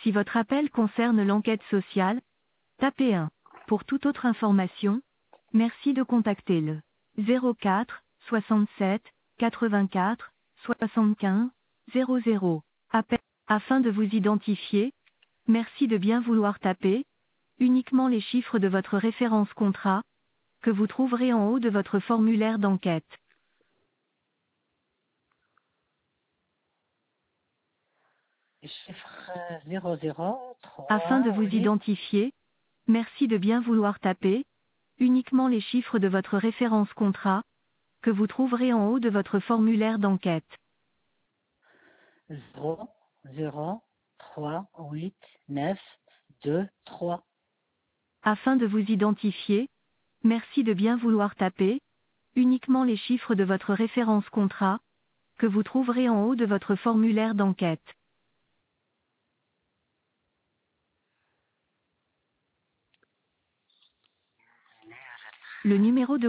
Si votre appel concerne l'enquête sociale, tapez 1. Pour toute autre information, merci de contacter le 04 67 84 75 00. Appel. Afin de vous identifier, merci de bien vouloir taper uniquement les chiffres de votre référence contrat, que vous trouverez en haut de votre formulaire d'enquête. Chiffre 00 Afin de 3 vous 8 identifier, merci de bien vouloir taper uniquement les chiffres de votre référence contrat, que vous trouverez en haut de votre formulaire d'enquête. 0 0 3 8 9 2 3. Afin de vous identifier, merci de bien vouloir taper uniquement les chiffres de votre référence contrat, que vous trouverez en haut de votre formulaire d'enquête. Le numéro de